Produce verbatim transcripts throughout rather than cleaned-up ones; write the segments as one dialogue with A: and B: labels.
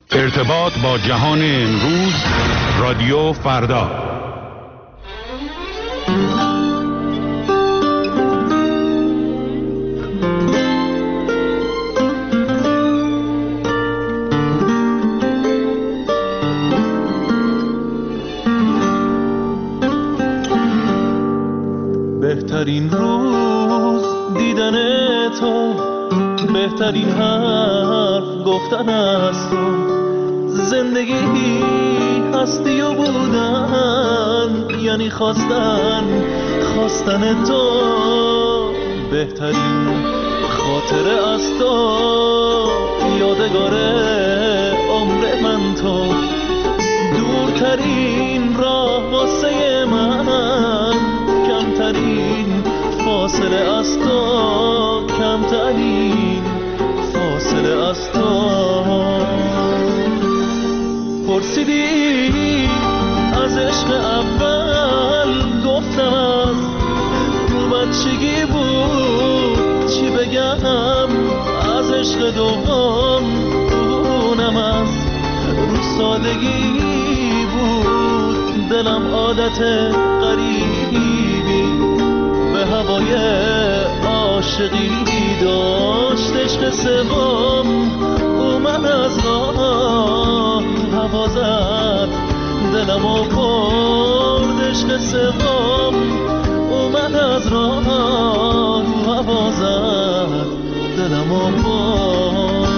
A: ارتباط با جهان امروز، رادیو فردا.
B: بهترین روز دیدن تو، بهترین حرف گفتن از تو، زندگی هستی و بودن یعنی خواستن خواستن تو، بهترین خاطره از تو، یادگار عمر من تو، دورترین راه واسه من، کمترین فاصله از تو، کمترین فاصله از تو. پرسیدی از عشق اول، گفتم از رو بچگی بود، چی بگم از عشق دوم، اونم از رو سادگی بود، دلم عادت غریبی به هوای عاشقی داشت، عشق سوم اومد از راه هوا زد، دلم و برد، عشق سوم اومد از راه هوا زد، دلم و برد.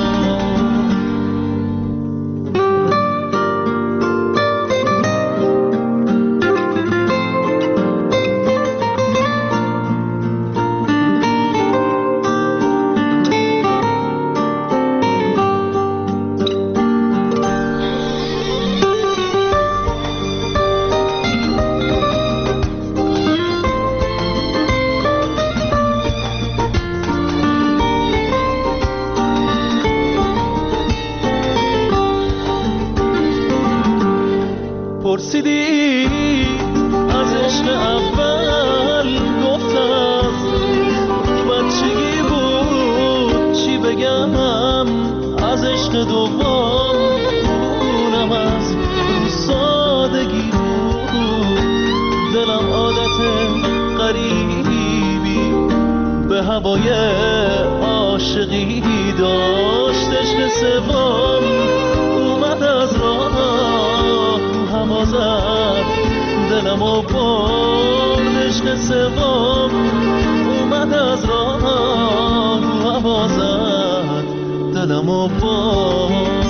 B: پرسیدی از عشق اول، گفتم بچگی بود، چی بگم از عشق دوم، اونم از سادگی بود، دلم عادت غریبی به هوای عاشقی داشت، عشق سوم اومد از راه هوا زد، دلم و برد، عشق سوم اومد از راه هوا زد، دلم و برد.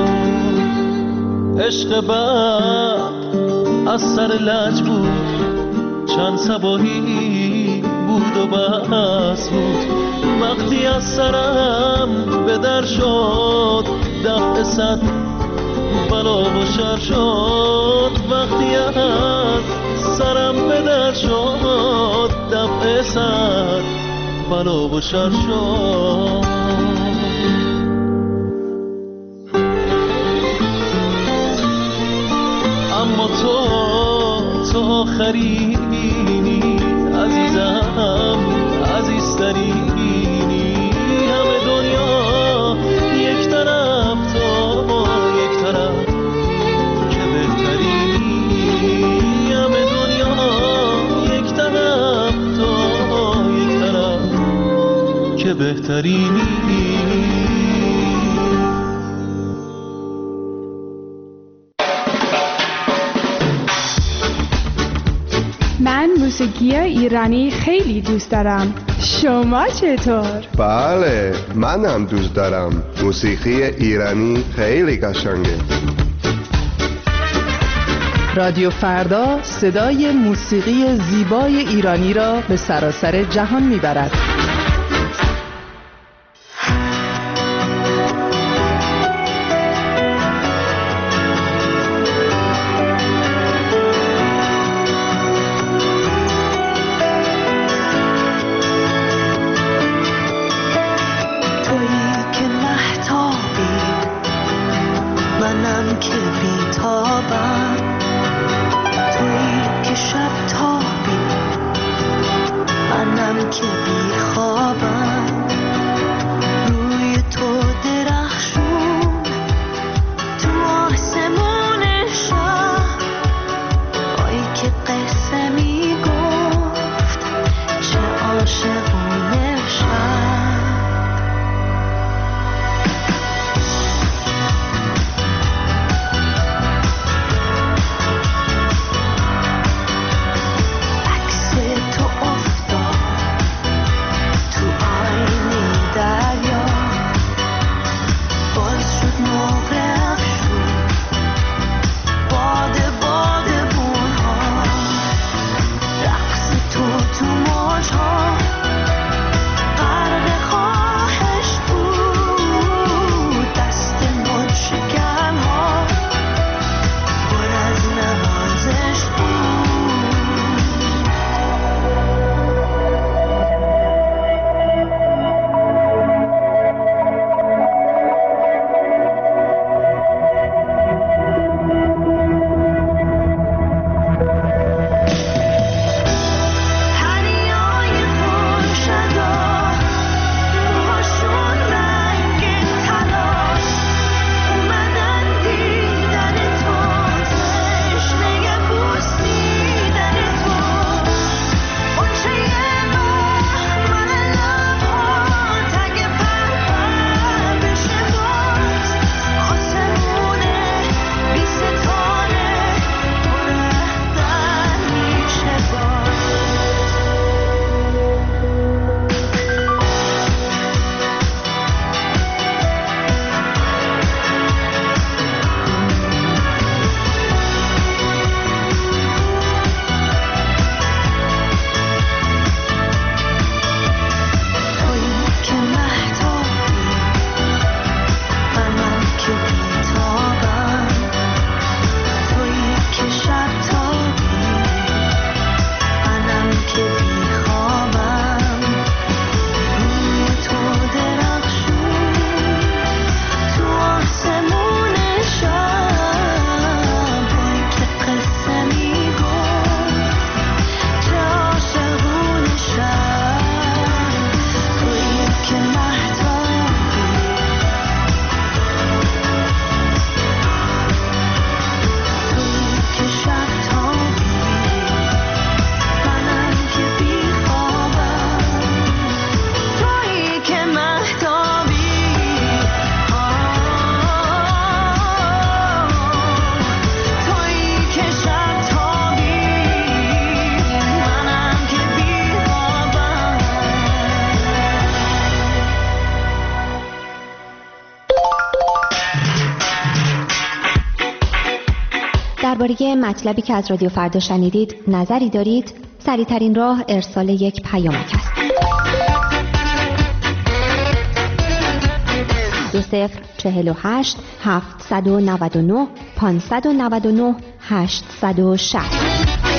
B: عشق بعد از سر لج بود، چند صباحی بود و بس بود، وقتی از سرم به در شد، دفع صد بلا و شر شد، وقتی از سرم به در شد، دفع صد بلا و شر شد. اما تو تو آخرینی عزیزم، عزیزترینی، همه دنیا یک طرف، تو یک طرف که بهترینی، همه دنیا یک طرف، تو یک طرف که بهترینی.
C: من موسیقی ایرانی خیلی دوست دارم. شما چطور؟
D: بله، منم دوست دارم. موسیقی ایرانی خیلی قشنگه.
E: رادیو فردا صدای موسیقی زیبای ایرانی را به سراسر جهان میبرد.
F: که بی درباره مطلبی که از رادیو فردا شنیدید نظری دارید؟ سریع‌ترین راه ارسال یک پیامک است. دو صفر چهل و هشت هفتصد و نود و نه پانصد و نود و نه هشتصد و شصت.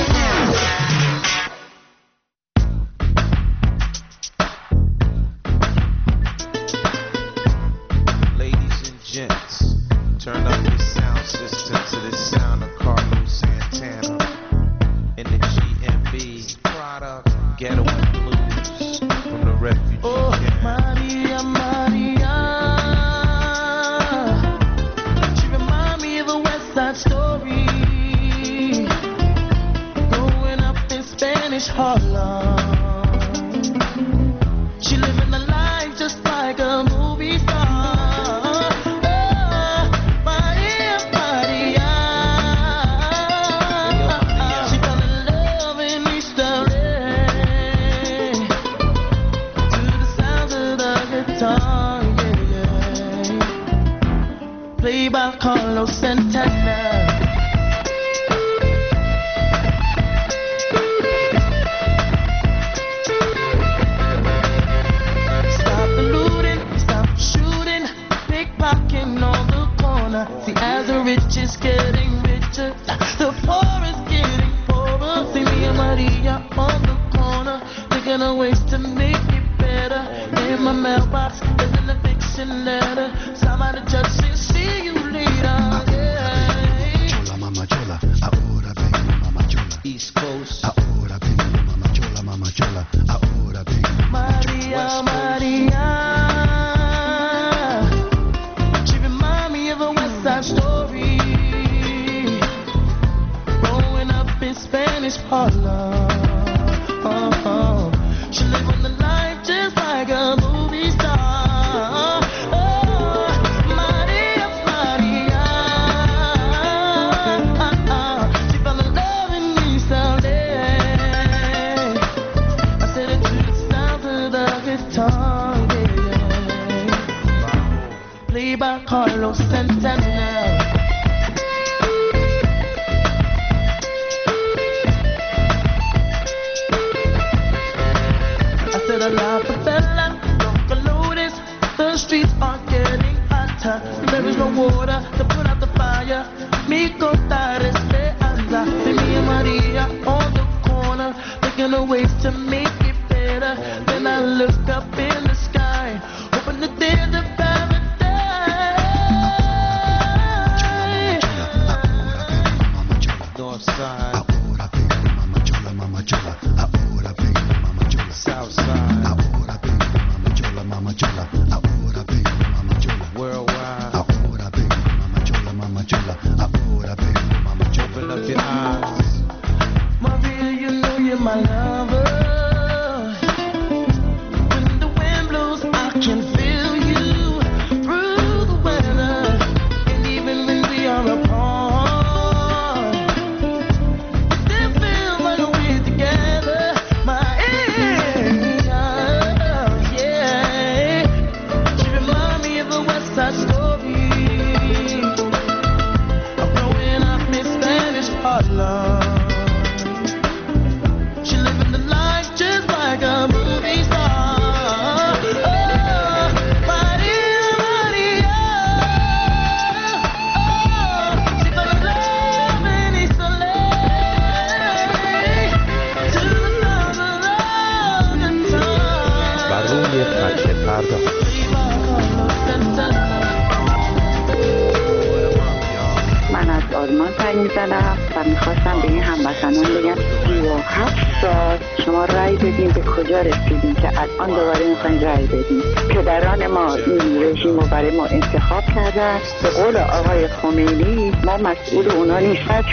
G: به قول آقای خمینی ما مسئول اونا نیستن،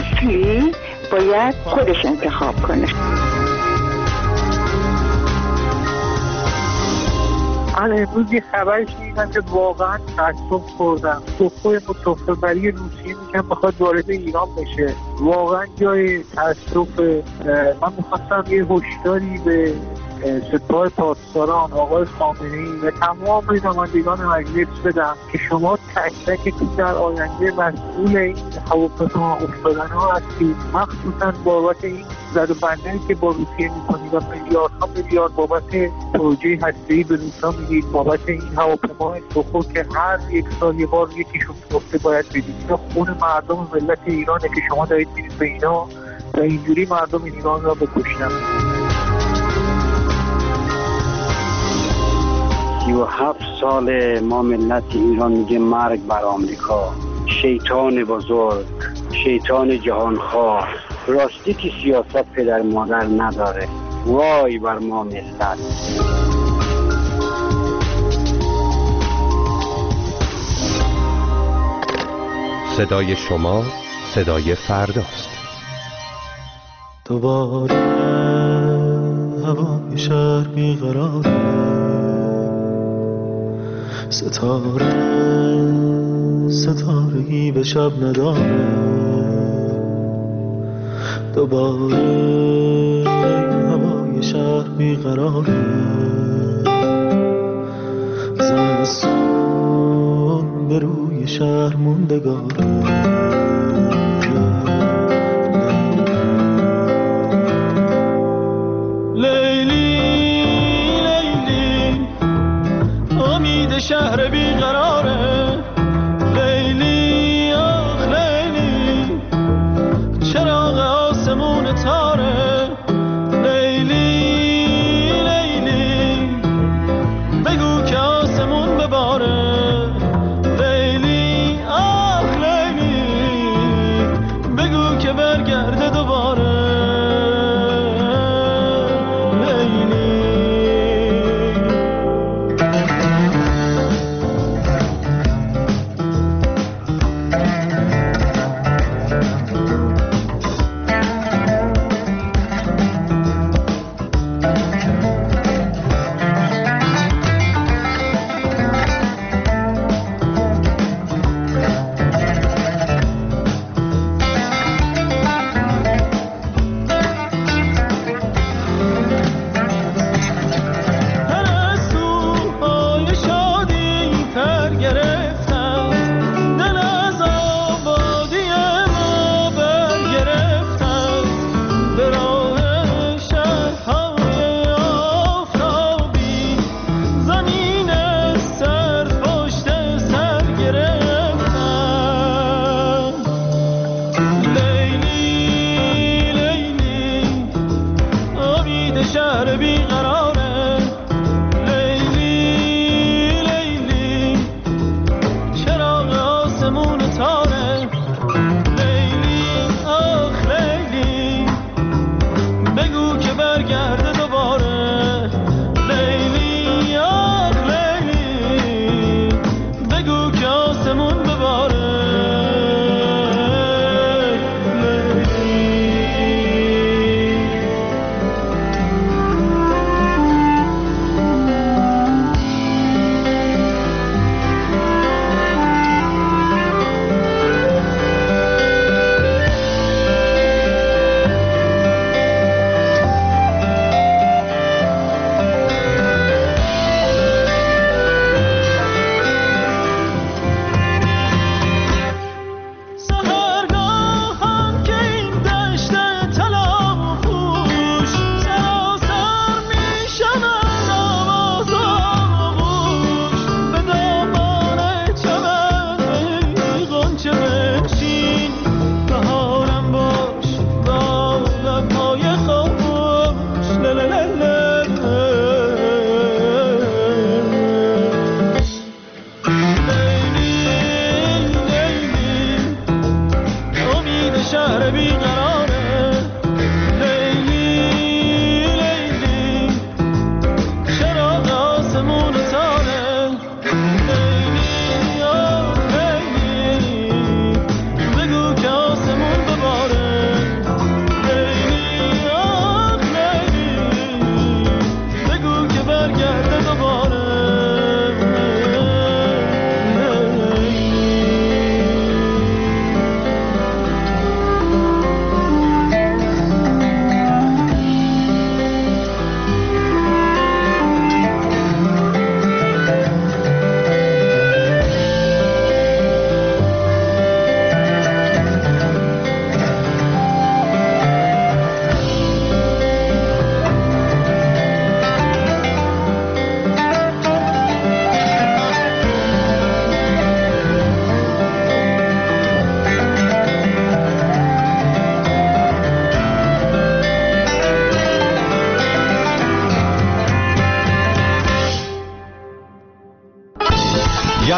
G: نسلی باید خودش انتخاب کنه.
H: من امروز یه خبر شنیدم که واقعا تعصب خوردم. توفای متوفبری روسیه میگن بخواد وارد ایران بشه. واقعا جای تعصب. من میخواستم یه هشداری به سپاه پاسداران آقای خامنه‌ای و تمام نمایندگان مجلس بدم که شما تک تکتون در آینده مسئول این هواپیما افتادن‌ها هستید، مخصوصا بابت این زد و بندی که با روسیه می‌کنید و میلیاردها میلیارد بابت پروژه هسته‌ای به روسا میدید، بابت این هواپیما سخو که هر یک سال یه بار یکیشون گفته باید بدید. اینا خون مردم ملت ایرانه که شما دارید میدید به اینا و اینجوری مردم ایران را بکشن.
I: سی و هفت سال ما ملت ایران میگه مرگ بر آمریکا، شیطان بزرگ، شیطان جهانخوار، راستی که سیاست پدر مادر نداره، وای بر ما ملت.
J: صدای شما صدای فرداست.
B: دوباره هوای شهر بیقراره، ستاره ستارگی به شب نداره، دوباره هوای شهر بیقراره، زمستون به روی شهر موندگاره. شهر بیقراره، لیلی آخ لیلی، چراغ آسمون تاره، لیلی لیلی، بگو که آسمون بباره، لیلی آخ لیلی، بگو که برگرده دوباره.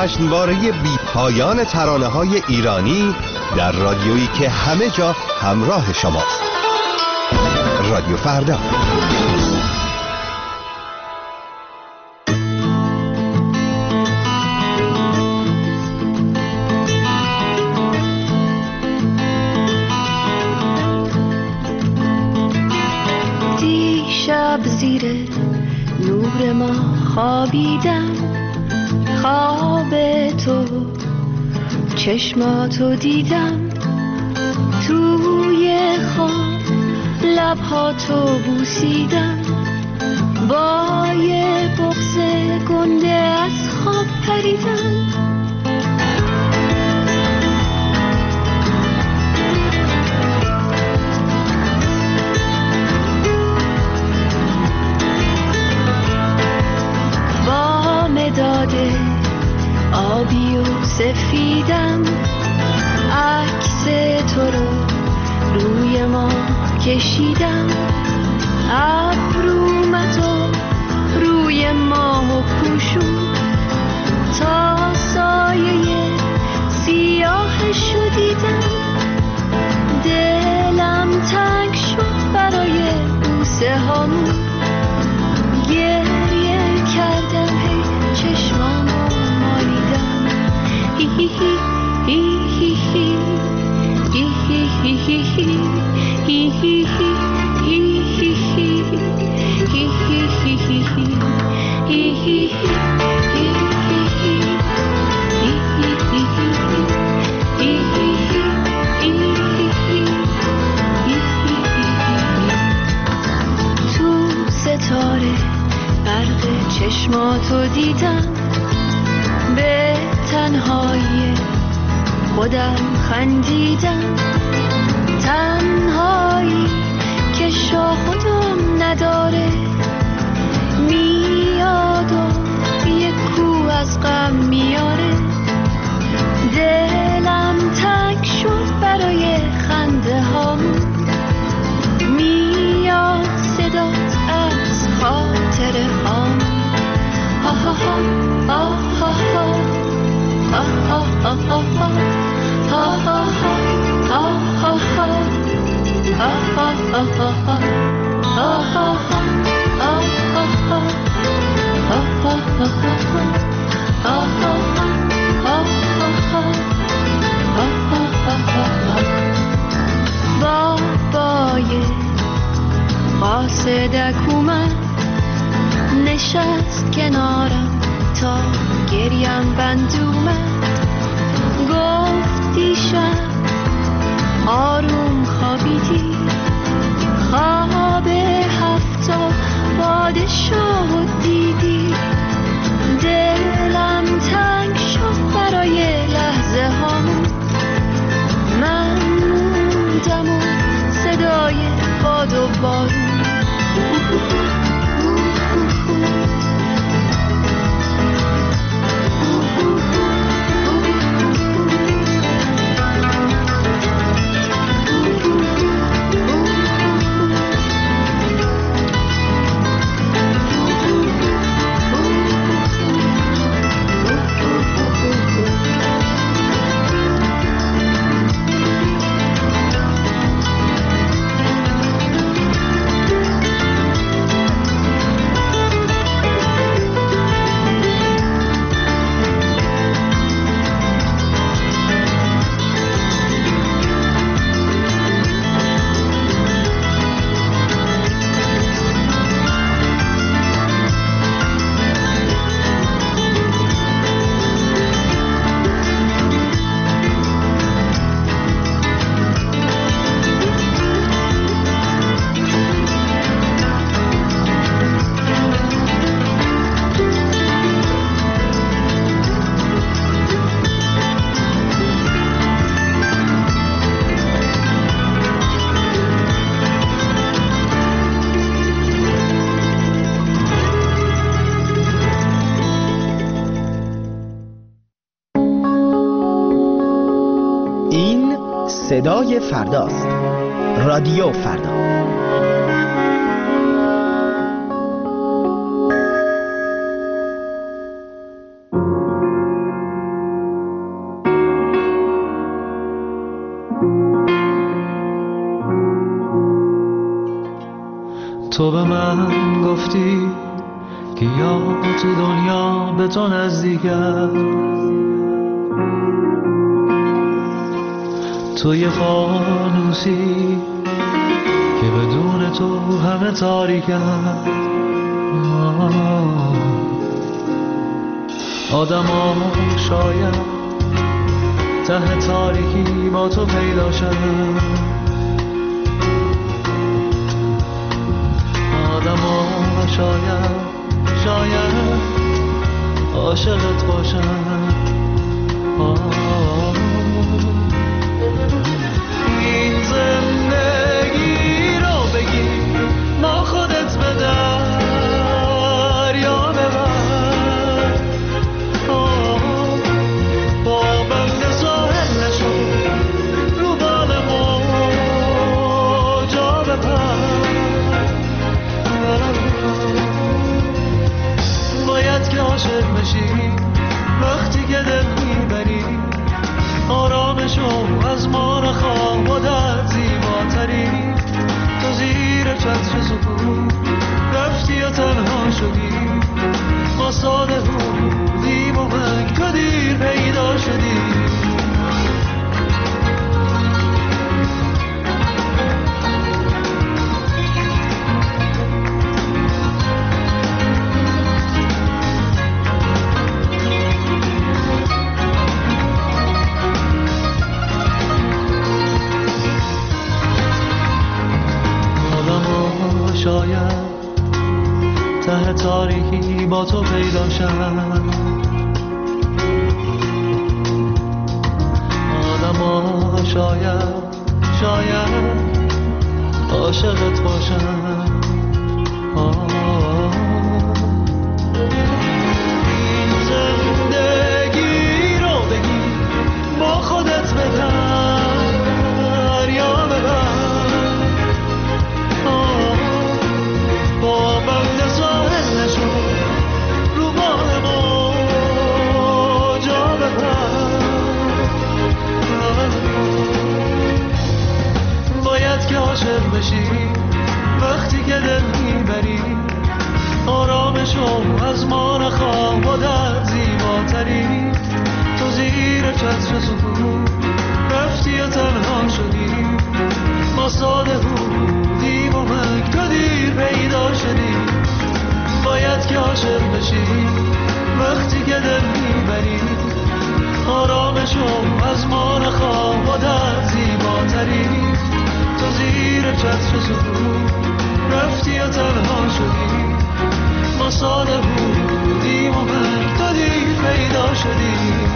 J: جشنواره بی پایان ترانه‌های ایرانی در رادیویی که همه جا همراه شماست. رادیو فردا.
K: دیشب زیر نور ما خوابیدم، خواب تو چشماتو دیدم، توی خواب لبهاتو بوسیدم، با یه بغض گنده از خواب پریدم. با مداد آبی و سفیدم عکس تو رو روی ما کشیدم، ابرومتو روی ماه پوشون تا سایه سیاهشو دیدم. دلم تنگ شد برای بوسه هامون، گریه کردم هی چشمامو مالیدم. هی هی هی هی هی هی هی هی هی هی هی تو ستاره برق چشماتو دیدم، به تنهایی خودم خندیدم، تنهایی که شاه خودم نداره، میاد و یک کو از غم میاره. دلم تنگ شد برای خنده هامون، میاد صدات از خاطر هامون. ها ها ها ها ها ها ها ها ها ها ها بابای قاصدک اومد، نشست کنارم تا گریم بند اومد، گفت دیشب آروم خوابیدی، خواب هفتا پادشاه دیدی. دلم تنگ شد برای لحظه هامون، من موندم و صدای باد و بارون.
L: صدای فرداست. رادیو فردا.
B: تو به من گفتی که یا تو دنیا به تو نزدیکم، تو یه فانوسی که بدون تو همه تاریکم. آدم ها شاید ته تاریکی با تو پیدا شد، آدم ها شاید شاید عاشقت باشن. این زندگی رو بگی ما خودت به دریا ببر، با بند ساحل نشو رو بال موجا بپر. باید که عاشق بشی وقتی که دل میبری، آرامشو از ما نخواه و در زیباتری. تو زیر چتر سکوت رفتی و تنها شدی، ما ساده بودیم و من تو دیر پیدا شدی. شاید ته تاریکی با تو پیدا شد، آدم ها شاید شاید عاشقت باشن. این زندگی رو بگی با خودت به دریا ببر، با بند ساحل نشو رو بال موجا بپر. باید که عاشق بشی وقتی که دل میبری، آرامشو از ما نخواه و در زیباتری. تو زیر چتر سکوت رفتی و تنها شدی، ما ساده بودیم و من تو دیر پیدا شدی. باید که عاشق بشی وقتی که دل میبری، آرامشو از ما نخواه و در زیباتری. تو زیر چتر سکوت رفتی و تنها شدی، ما ساده بودیم و من تو دیر پیدا شدی.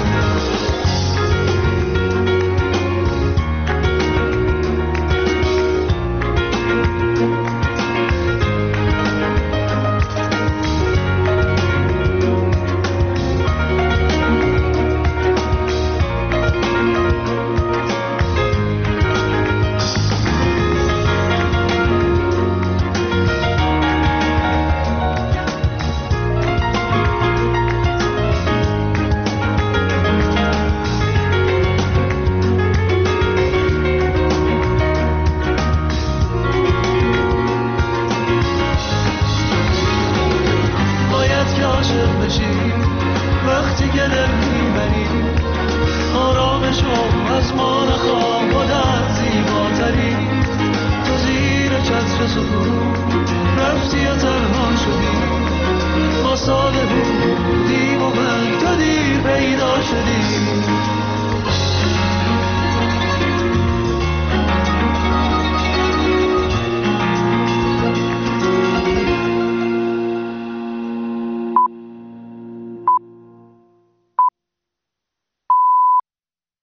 B: وقتی که دل میبری، آرامشو از ما نخواه و در زیباتری. تو زیر چتر سکوت رفتی و تنها شدی،